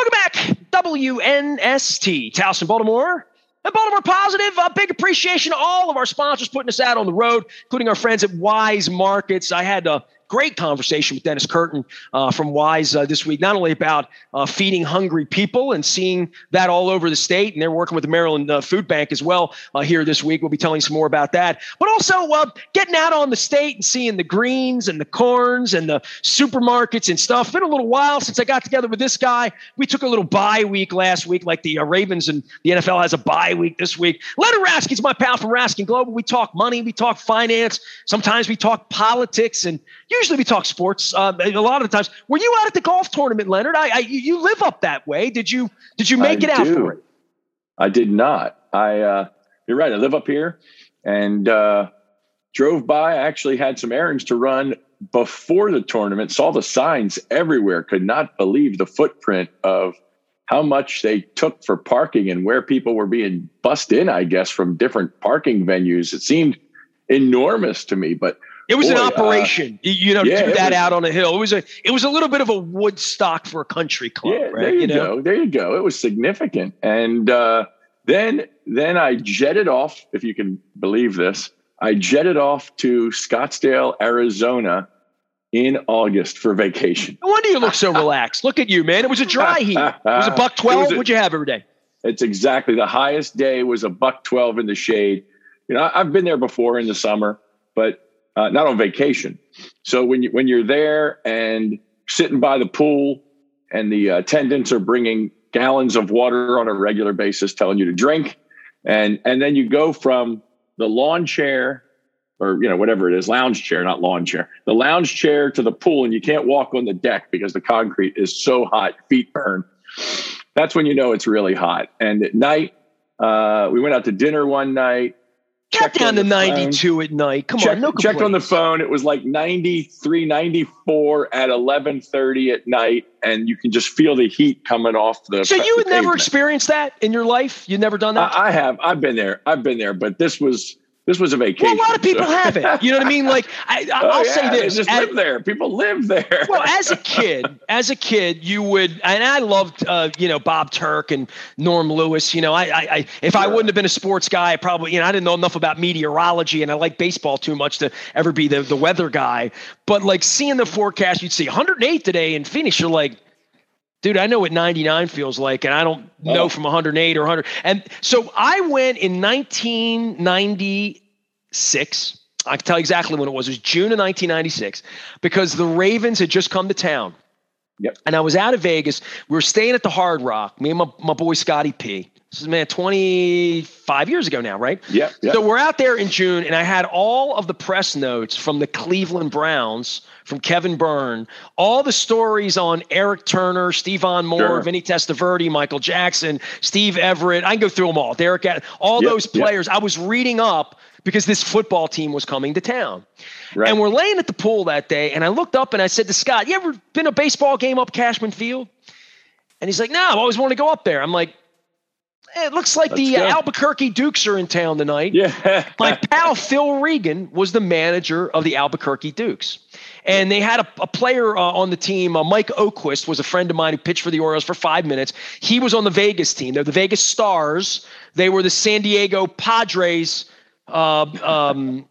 Welcome back, WNST, Towson, Baltimore. And Baltimore Positive, a big appreciation to all of our sponsors putting us out on the road, including our friends at Wise Markets. I had a great conversation with Dennis Curtin from Wise this week, not only about feeding hungry people and seeing that all over the state, and they're working with the Maryland Food Bank as well here this week. We'll be telling you some more about that, but also getting out on the state and seeing the greens and the corns and the supermarkets and stuff. It's been a little while since I got together with this guy. We took a little bye week last week, like the Ravens and the NFL has a bye week this week. Leonard Raskin's my pal from Raskin Global. We talk money, we talk finance. Sometimes we talk politics, and usually we talk sports. A lot of the times. Were you out at the golf tournament, Leonard? You live up that way. Did you make it out for it? I did not. You're right. I live up here and drove by. I actually had some errands to run before the tournament. Saw the signs everywhere. Could not believe the footprint of how much they took for parking and where people were being bussed in, I guess, from different parking venues. It seemed enormous to me, but it was an operation, to do that out on a hill. It was a little bit of a Woodstock for a country club. Yeah, right? There you go. It was significant. And then I jetted off, if you can believe this. I jetted off to Scottsdale, Arizona in August for vacation. No wonder you look so relaxed. Look at you, man. It was a dry heat. It was $112. What'd you have every day? It's exactly the highest day was $112 in the shade. I've been there before in the summer, but not on vacation. So when you're there and sitting by the pool and the attendants are bringing gallons of water on a regular basis, telling you to drink, and then you go from the lawn chair or whatever it is, lounge chair, not lawn chair, the lounge chair to the pool, and you can't walk on the deck because the concrete is so hot, feet burn. That's when you know it's really hot. And at night, we went out to dinner one night. Got down to 92 at night. Come on, no complaints. Checked on the phone. It was like 93, 94 at 11:30 at night, and you can just feel the heat coming off the. So you had never experienced that in your life? You'd never done that? I have. I've been there, but this was a vacation. Well, a lot of people haven't. You know what I mean? Like, I'll say this. They just live there. People live there. Well, as a kid, you would, and I loved, Bob Turk and Norm Lewis. If I wouldn't have been a sports guy, I probably, I didn't know enough about meteorology, and I like baseball too much to ever be the weather guy. But like seeing the forecast, you'd see 108 today in Phoenix. You're like, dude, I know what 99 feels like, and I don't know from 108 or 100. And so I went in 1996. I can tell you exactly when it was. It was June of 1996 because the Ravens had just come to town. Yep. And I was out of Vegas. We were staying at the Hard Rock, me and my boy Scotty P. This is, 25 years ago now, right? Yeah. So we're out there in June, and I had all of the press notes from the Cleveland Browns, from Kevin Byrne, all the stories on Eric Turner, Stephon Moore, Vinny Testaverde, Michael Jackson, Steve Everett. I can go through them all. Those players. I was reading up because this football team was coming to town. Right. And we're laying at the pool that day, and I looked up and I said to Scott, you ever been a baseball game up Cashman Field? And he's like, no, I've always wanted to go up there. I'm like, it looks like the Albuquerque Dukes are in town tonight. Yeah. My pal Phil Regan was the manager of the Albuquerque Dukes. And they had a player on the team, Mike Oquist was a friend of mine who pitched for the Orioles for 5 minutes. He was on the Vegas team. They're the Vegas Stars. They were the San Diego Padres farm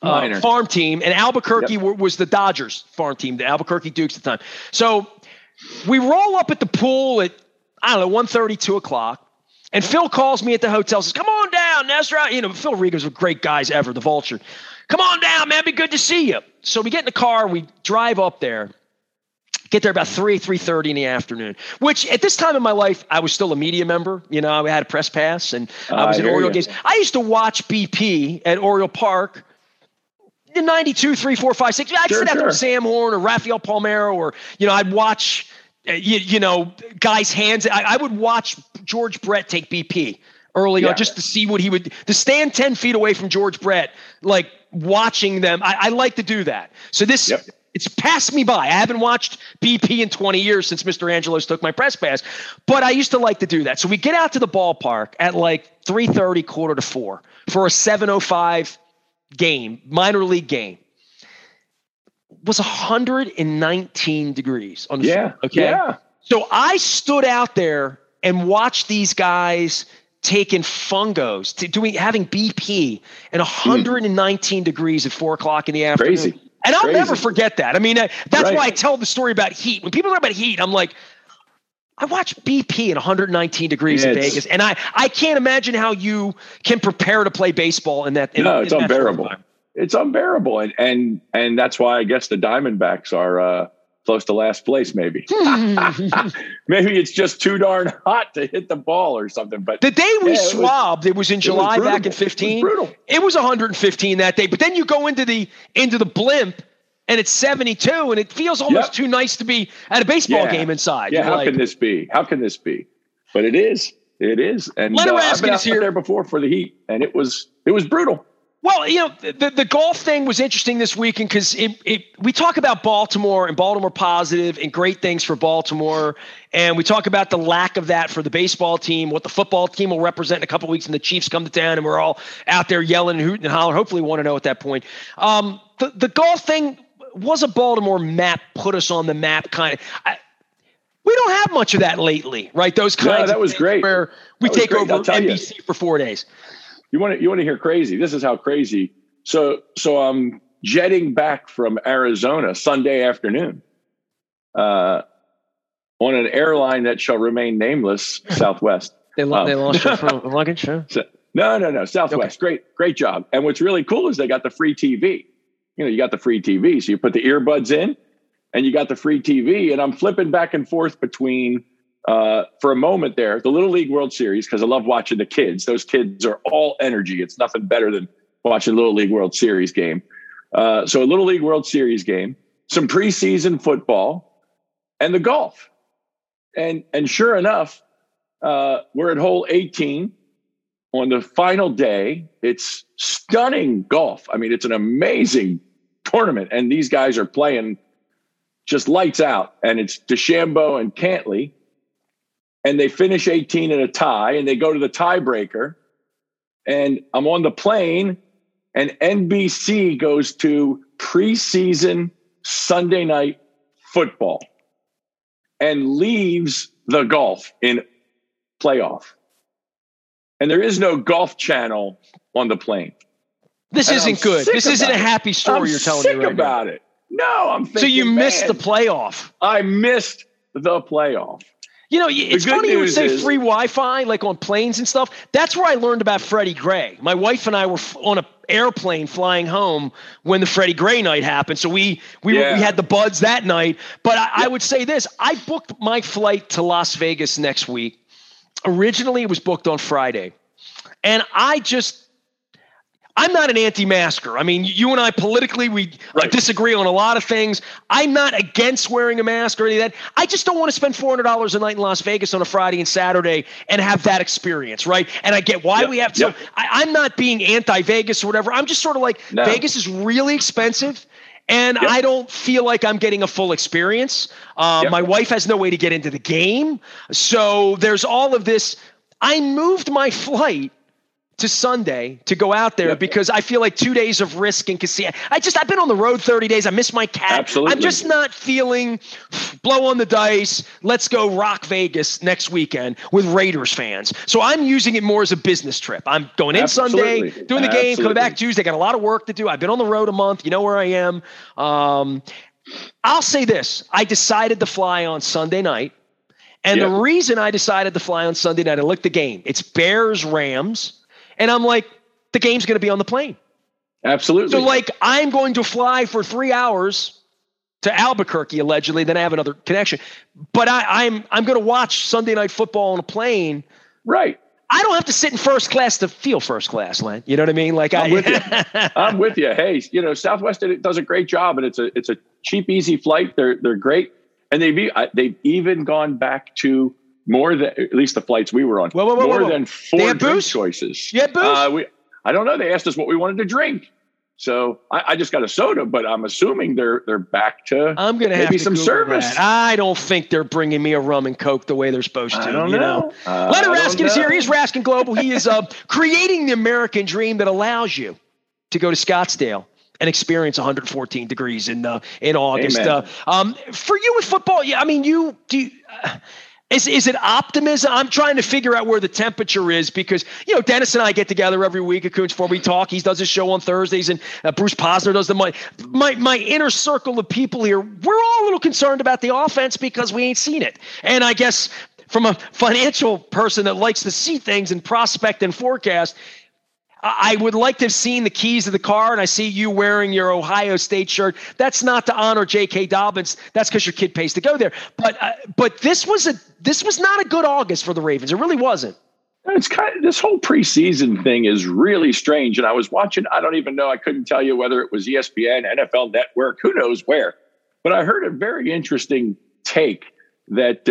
team. And Albuquerque was the Dodgers farm team, the Albuquerque Dukes at the time. So we roll up at the pool at, 1:30, 2 o'clock. And Phil calls me at the hotel, says, come on down, Nestor. Phil Regan's one of the great guys ever, the Vulture. Come on down, man. Be good to see you. So we get in the car. We drive up there. Get there about 3:30 in the afternoon, which at this time in my life, I was still a media member. I had a press pass, and I was at Oriole games. I used to watch BP at Oriole Park in 92, 3, 4, 5, 6. I'd sit out there with Sam Horn or Rafael Palmeiro, or, I'd watch – guys' hands. I would watch George Brett take BP early on just to see what he would – to stand 10 feet away from George Brett, like watching them. I like to do that. So this it's passed me by. I haven't watched BP in 20 years since Mr. Angelos took my press pass, but I used to like to do that. So we get out to the ballpark at like 3:30, 3:45 for a 7:05 game, minor league game. Was 119 degrees on the floor. Okay. Yeah. So I stood out there and watched these guys taking fungos, having BP and 119 degrees at 4 o'clock in the afternoon. Crazy. And I'll never forget that. I mean, that's why I tell the story about heat. When people talk about heat, I'm like, I watched BP at 119 degrees in Vegas, and I can't imagine how you can prepare to play baseball in that. It's unbearable. It's unbearable, and that's why I guess the Diamondbacks are close to last place. Maybe, maybe it's just too darn hot to hit the ball or something. But the day we swabbed, it was in July back in 15. It was 115 that day, but then you go into the blimp. And it's 72, and it feels almost too nice to be at a baseball game inside. Yeah, how can this be? How can this be? But it is. It is. And I've been out there before for the Heat, and it was brutal. Well, the golf thing was interesting this weekend because we talk about Baltimore and Baltimore positive and great things for Baltimore, and we talk about the lack of that for the baseball team, what the football team will represent in a couple of weeks, and the Chiefs come to town, and we're all out there yelling and hooting and hollering. Hopefully, we want to know at that point. The golf thing. Was a Baltimore map put us on the map kind of? We don't have much of that lately, right? Those kinds. That was great. Where we take over NBC for 4 days. You want to hear crazy? This is how crazy. So I'm jetting back from Arizona Sunday afternoon, on an airline that shall remain nameless, Southwest. They lost you from luggage. Huh? No, Southwest. Okay. Great job. And what's really cool is they got the free TV. You got the free TV. So you put the earbuds in and you got the free TV. And I'm flipping back and forth between, for a moment there, the Little League World Series, because I love watching the kids. Those kids are all energy. It's nothing better than watching Little League World Series game. So a Little League World Series game, some preseason football, and the golf. And sure enough, we're at hole 18. On the final day, it's stunning golf. I mean, it's an amazing tournament, and these guys are playing just lights out. And it's DeChambeau and Cantley, and they finish 18 in a tie, and they go to the tiebreaker. And I'm on the plane, and NBC goes to preseason Sunday night football and leaves the golf in playoff. And there is no golf channel on the plane. This isn't good. This isn't a happy story you're telling me right now. I'm sick about it. No, I'm thinking, so you missed the playoff. I missed the playoff. It's funny you would say free Wi-Fi, like on planes and stuff. That's where I learned about Freddie Gray. My wife and I were on an airplane flying home when the Freddie Gray night happened. So we had the buds that night. But I would say this. I booked my flight to Las Vegas next week. Originally, it was booked on Friday. And I'm not an anti-masker. I mean, you and I politically, we disagree on a lot of things. I'm not against wearing a mask or any of that. I just don't want to spend $400 a night in Las Vegas on a Friday and Saturday and have that experience, right? And I get why we have to. Yep. I'm not being anti-Vegas or whatever. I'm just sort of like, Vegas is really expensive. And I don't feel like I'm getting a full experience. My wife has no way to get into the game. So there's all of this. I moved my flight to Sunday to go out there because I feel like 2 days of risk and casino. I've been on the road 30 days. I miss my cat. Absolutely. I'm just not feeling blow on the dice. Let's go rock Vegas next weekend with Raiders fans. So I'm using it more as a business trip. I'm going in Sunday, doing the game, coming back Tuesday. Got a lot of work to do. I've been on the road a month. You know where I am. I'll say this. I decided to fly on Sunday night. And the reason I decided to fly on Sunday night, I looked at the game. It's Bears-Rams. And I'm like, the game's going to be on the plane. Absolutely. So, like, I'm going to fly for 3 hours to Albuquerque, allegedly. Then I have another connection. But I'm going to watch Sunday Night Football on a plane. Right. I don't have to sit in first class to feel first class, Len. You know what I mean? Like, I'm with you. I'm with you. Hey, Southwest does a great job, and it's a cheap, easy flight. They're great, and they've even gone back to more than, at least the flights we were on, more than 4 drink choices. Yeah, booze? I don't know. They asked us what we wanted to drink. So I just got a soda, but I'm assuming they're back to I'm gonna maybe have to some Google service. That. I don't think they're bringing me a rum and Coke the way they're supposed to. I don't know. Leonard Raskin is here. He's Raskin Global. He is creating the American dream that allows you to go to Scottsdale and experience 114 degrees in August. For you with football, yeah, I mean, is it optimism? I'm trying to figure out where the temperature is because, Dennis and I get together every week at Coons 4. We talk. He does his show on Thursdays, and Bruce Posner does my inner circle of people here. We're all a little concerned about the offense because we ain't seen it. And I guess from a financial person that likes to see things and prospect and forecast, I would like to have seen the keys to the car, and I see you wearing your Ohio State shirt. That's not to honor J.K. Dobbins. That's because your kid pays to go there. But this was not a good August for the Ravens. It really wasn't. It's this whole preseason thing is really strange. And I was watching. I don't even know. I couldn't tell you whether it was ESPN, NFL Network, who knows where. But I heard a very interesting take that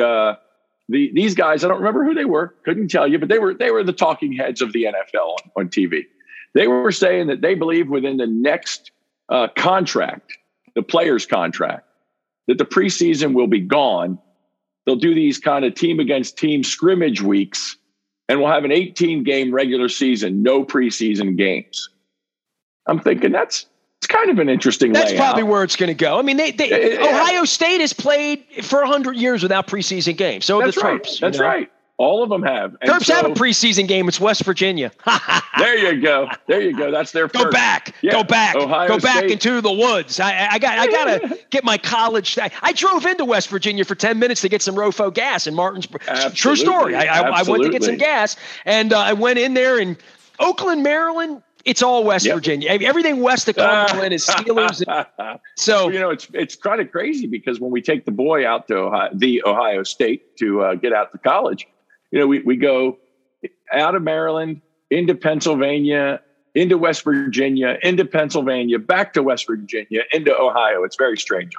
these guys, I don't remember who they were, couldn't tell you, but they were the talking heads of the NFL on TV. They were saying that they believe within the next contract, the player's contract, that the preseason will be gone. They'll do these kind of team against team scrimmage weeks, and we'll have an 18-game regular season, no preseason games. I'm thinking it's kind of an interesting That's layout. Probably where it's going to go. I mean, Ohio State has played for 100 years without preseason games. So that's the right. Terps. That's right. All of them have. And Terps have a preseason game. It's West Virginia. There you go. That's their first. Go back. Ohio Go back State. into the woods. I got to get my college. I drove into West Virginia for 10 minutes to get some Rofo gas in Martinsburg. Absolutely. True story. I went to get some Absolutely. gas, and I went in there in Oakland, Maryland. It's all West Virginia. Everything west of Cumberland is Steelers. So it's kind of crazy because when we take the boy out to Ohio State to get out to college, we go out of Maryland into Pennsylvania, into West Virginia, into Pennsylvania, back to West Virginia, into Ohio. It's very strange.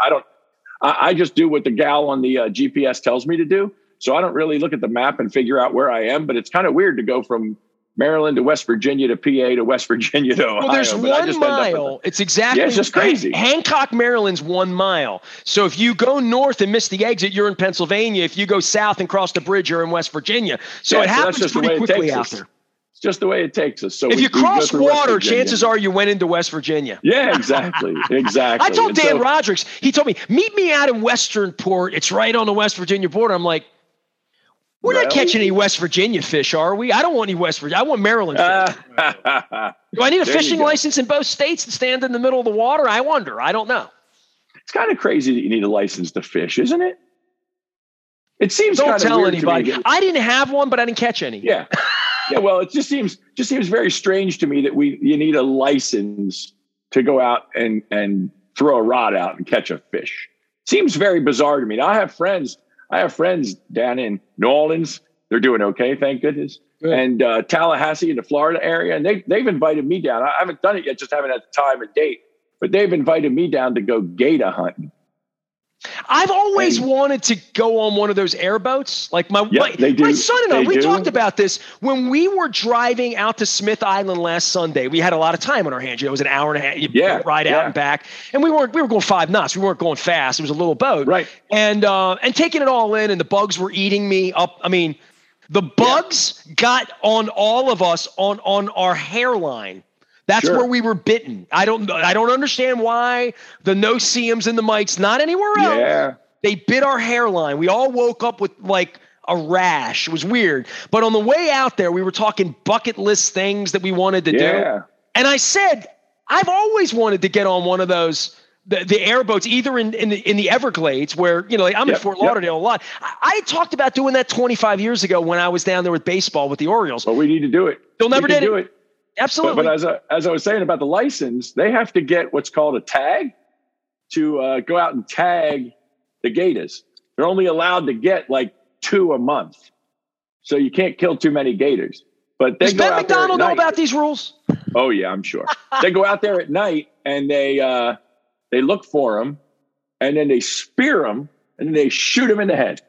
I just do what the gal on the GPS tells me to do. So I don't really look at the map and figure out where I am, but it's kind of weird to go from Maryland to West Virginia to PA to West Virginia to Ohio. Well, there's 1 mile. It's exactly. Yeah, it's just crazy. Hancock, Maryland's 1 mile. So if you go north and miss the exit, you're in Pennsylvania. If you go south and cross the bridge, you're in West Virginia. So it happens pretty quickly out there. It's just the way it takes us. So if you cross water, chances are you went into West Virginia. Yeah, exactly. Exactly. I told Dan Rodricks, he told me, meet me out in Westernport. It's right on the West Virginia border. I'm like, we're not catching any West Virginia fish, are we? I don't want any West Virginia. I want Maryland fish. Do I need a fishing license in both states to stand in the middle of the water? I wonder. I don't know. It's kind of crazy that you need a license to fish, isn't it? It seems don't kind of tell weird anybody. To me I didn't have one, but I didn't catch any. Yeah. Yeah. Well, it just seems very strange to me that you need a license to go out and throw a rod out and catch a fish. Seems very bizarre to me. Now, I have friends down in New Orleans. They're doing okay, thank goodness. Good. And Tallahassee in the Florida area. And they've invited me down. I haven't done it yet, just haven't had the time and date. But they've invited me down to go gator hunting. I've always wanted to go on one of those airboats. Like my son and I, we talked about this when we were driving out to Smith Island last Sunday. We had a lot of time on our hands. It was an hour and a half ride out and back. And we were going 5 knots. We weren't going fast. It was a little boat. Right. And taking it all in, and the bugs were eating me up. I mean, the bugs got on all of us on our hairline. That's where we were bitten. I don't understand why the no-see-ums and the mites, not anywhere else. Yeah. They bit our hairline. We all woke up with like a rash. It was weird. But on the way out there, we were talking bucket list things that we wanted to do. And I said, I've always wanted to get on one of those, the airboats, either in the Everglades where, I'm in Fort Lauderdale a lot. I talked about doing that 25 years ago when I was down there with baseball with the Orioles. Well, we need to do it. They'll never do it. Absolutely. But as I was saying about the license, they have to get what's called a tag to go out and tag the gators. They're only allowed to get like 2 a month. So you can't kill too many gators. But they Does Ben McDonald know about these rules? Oh, yeah, I'm sure. They go out there at night and they look for them, and then they spear them, and then they shoot them in the head.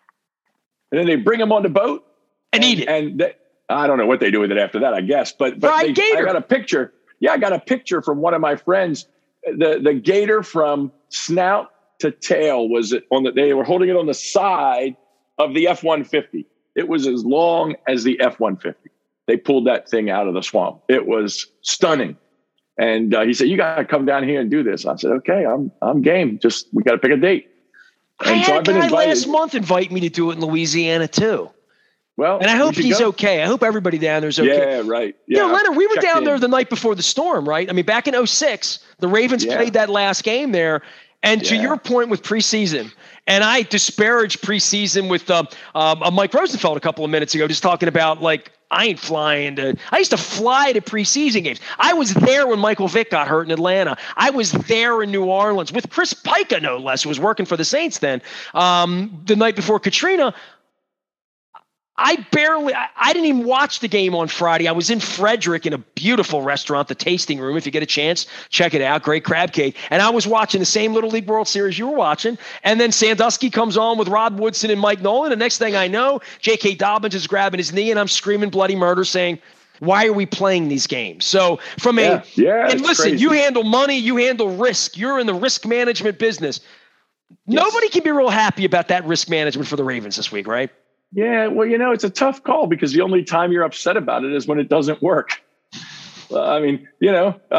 And then they bring them on the boat. And eat it. And I don't know what they do with it after that, I guess. But I got a picture. Yeah, I got a picture from one of my friends. The gator from snout to tail was they were holding it on the side of the F-150. It was as long as the F-150. They pulled that thing out of the swamp. It was stunning. And he said, you got to come down here and do this. I said, okay, I'm game. Just, we got to pick a date. And I had a guy last month invite me to do it in Louisiana too. Well, and I hope he's okay. I hope everybody down there's okay. Yeah, right. Yeah, Leonard, we were down there the night before the storm, right? I mean, back in 2006, the Ravens played that last game there. And to your point with preseason, and I disparaged preseason with Mike Rosenfeld a couple of minutes ago, just talking about like, I ain't flying to – I used to fly to preseason games. I was there when Michael Vick got hurt in Atlanta. I was there in New Orleans with Chris Pica, no less, who was working for the Saints then. The night before Katrina – I didn't even watch the game on Friday. I was in Frederick in a beautiful restaurant, the Tasting Room. If you get a chance, check it out. Great crab cake. And I was watching the same Little League World Series you were watching. And then Sandusky comes on with Rod Woodson and Mike Nolan. The next thing I know, J.K. Dobbins is grabbing his knee and I'm screaming bloody murder saying, why are we playing these games? So and listen, crazy. You handle money, you handle risk. You're in the risk management business. Yes. Nobody can be real happy about that risk management for the Ravens this week, right? Yeah, well, it's a tough call because the only time you're upset about it is when it doesn't work. I mean, you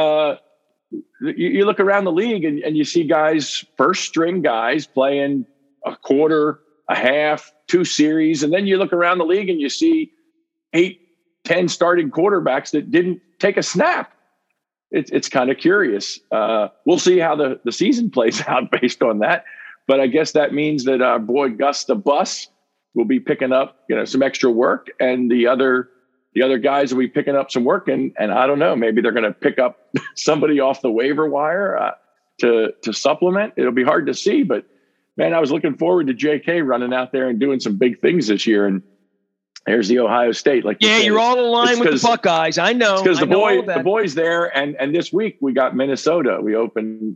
look around the league and you see guys, first string guys playing a quarter, a half, 2 series. And then you look around the league and you see 8, 10 starting quarterbacks that didn't take a snap. It's kind of curious. We'll see how the season plays out based on that. But I guess that means that our boy Gus the Bus will be picking up, some extra work, and the other guys will be picking up some work, and I don't know, maybe they're going to pick up somebody off the waiver wire to supplement. It'll be hard to see, but man, I was looking forward to JK running out there and doing some big things this year, and here's the Ohio State. Like you're all aligned with the Buckeyes. I know because the boys there, and this week we got Minnesota. We open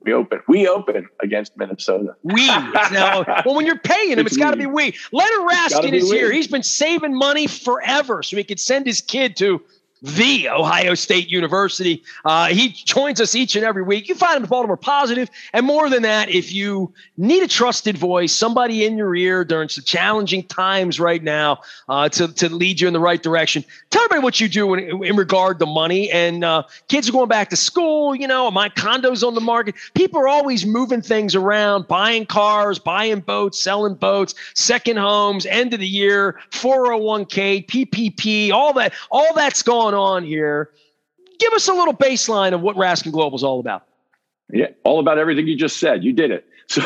against Minnesota. When you're paying him, it's got to be we. Leonard Raskin is here. He's been saving money forever so he could send his kid to the Ohio State University. He joins us each and every week. You find him at Baltimore Positive. And more than that, if you need a trusted voice, somebody in your ear during some challenging times right now to lead you in the right direction, tell everybody what you do in regard to money. And kids are going back to school. My condo's on the market. People are always moving things around, buying cars, buying boats, selling boats, second homes, end of the year, 401k, PPP, all that's going on here. Give us a little baseline of what Raskin Global is all about. Yeah, all about everything you just said. You did it. So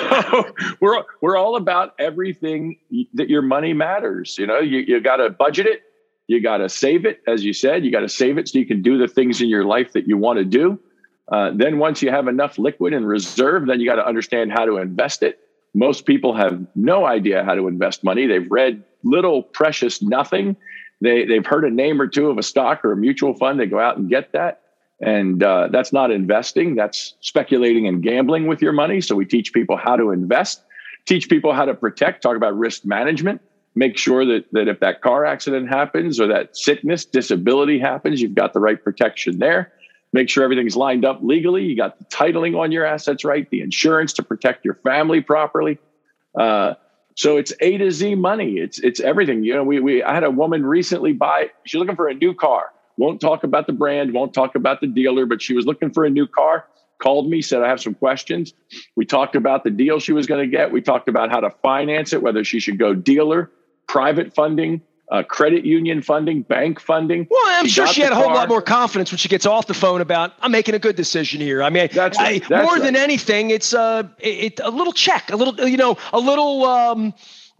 we're all about everything that your money matters. You got to budget it. You got to save it. As you said, you got to save it so you can do the things in your life that you want to do. Then once you have enough liquid and reserve, then you got to understand how to invest it. Most people have no idea how to invest money. They've read little precious nothing. They've heard a name or two of a stock or a mutual fund. They go out and get that. And that's not investing. That's speculating and gambling with your money. So we teach people how to invest, teach people how to protect, talk about risk management, make sure that if that car accident happens or that sickness, disability happens, you've got the right protection there. Make sure everything's lined up legally. You got the titling on your assets right, the insurance to protect your family properly. So it's A to Z money. It's everything. I had a woman recently she's looking for a new car. Won't talk about the brand, won't talk about the dealer, but she was looking for a new car, called me, said, I have some questions. We talked about the deal she was going to get. We talked about how to finance it, whether she should go dealer, private funding, credit union funding, bank funding. Well, I'm sure she had a whole lot more confidence when she gets off the phone about, I'm making a good decision here. I mean, more than anything, it's a little check, a little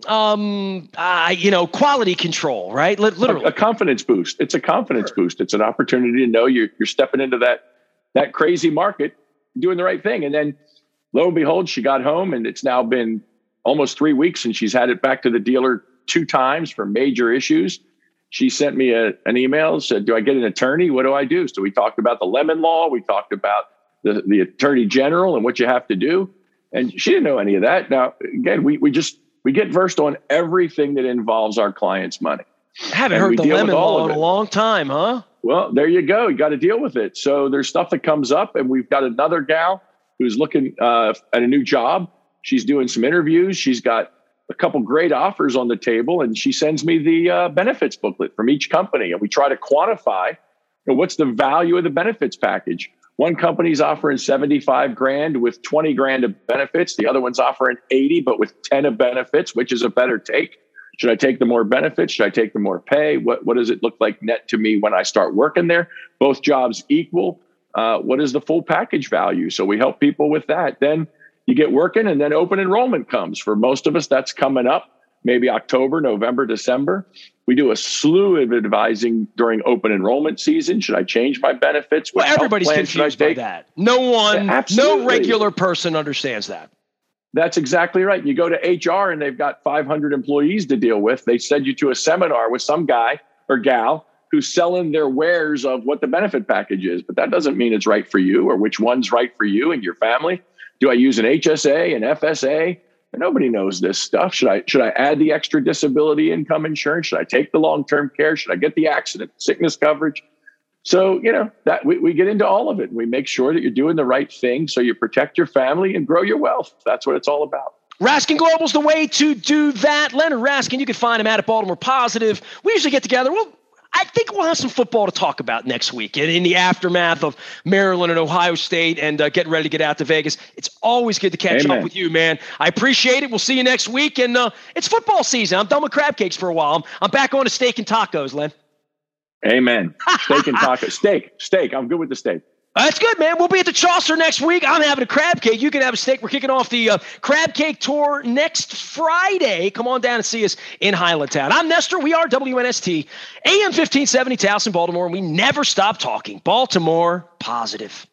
quality control, right? Literally a confidence boost. It's a confidence boost. It's an opportunity to know you're stepping into that crazy market, doing the right thing. And then lo and behold, she got home and it's now been almost 3 weeks and she's had it back to the dealer 2 times for major issues. She sent me an email, said, do I get an attorney? What do I do? So we talked about the Lemon Law. We talked about the Attorney General and what you have to do. And she didn't know any of that. Now, again, we get versed on everything that involves our clients' money. I haven't heard the Lemon Law in a long time, huh? Well, there you go. You got to deal with it. So there's stuff that comes up, and we've got another gal who's looking at a new job. She's doing some interviews. She's got a couple great offers on the table, and she sends me the benefits booklet from each company, and we try to quantify what's the value of the benefits package. One company's offering 75 grand with 20 grand of benefits. The other one's offering 80, but with 10 of benefits. Which is a better take? Should I take the more benefits? Should I take the more pay? What does it look like net to me when I start working there? Both jobs equal. What is the full package value? So we help people with that. Then you get working, and then open enrollment comes. For most of us, that's coming up, maybe October, November, December. We do a slew of advising during open enrollment season. Should I change my benefits? Well, everybody's confused by that. No regular person understands that. That's exactly right. You go to HR and they've got 500 employees to deal with. They send you to a seminar with some guy or gal who's selling their wares of what the benefit package is. But that doesn't mean it's right for you or which one's right for you and your family. Do I use an HSA, an FSA? And nobody knows this stuff. Should I add the extra disability income insurance? Should I take the long-term care? Should I get the accident sickness coverage? So, that we get into all of it. We make sure that you're doing the right thing so you protect your family and grow your wealth. That's what it's all about. Raskin Global's the way to do that. Leonard Raskin, you can find him at Baltimore Positive. We usually get together. I think we'll have some football to talk about next week in the aftermath of Maryland and Ohio State and getting ready to get out to Vegas. It's always good to catch up with you, man. I appreciate it. We'll see you next week. And it's football season. I'm done with crab cakes for a while. I'm back on to steak and tacos, Len. Amen. Steak and tacos. Steak. I'm good with the steak. That's good, man. We'll be at the Chaucer next week. I'm having a crab cake. You can have a steak. We're kicking off the crab cake tour next Friday. Come on down and see us in Highlandtown. I'm Nestor. We are WNST, AM 1570 Towson, Baltimore, and we never stop talking. Baltimore Positive.